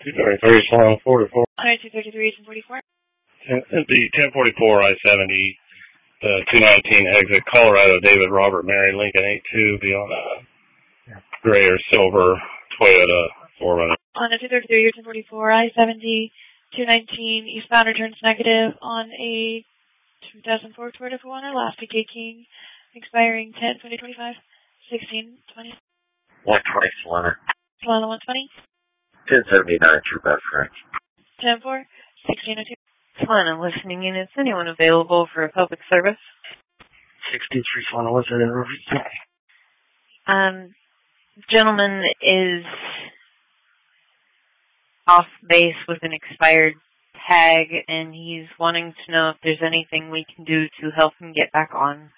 233 Solano 44. 233 and 44. The 1044 I-70, the 219 exit, Colorado, David Robert Mary Lincoln 82, be on a gray or silver Toyota 4Runner. On a 233 1044 I-70, 219 eastbound returns negative on a 2004 Toyota 4Runner, last PK King, expiring 10/2025, 1620. 120 Solano. Solano 120. 1079 True Best French. 10-4, 1602. Solano listening in. Is anyone available for a public service? 63 Solano, what's that in? Gentleman is off base with an expired tag, and he's wanting to know if there's anything we can do to help him get back on.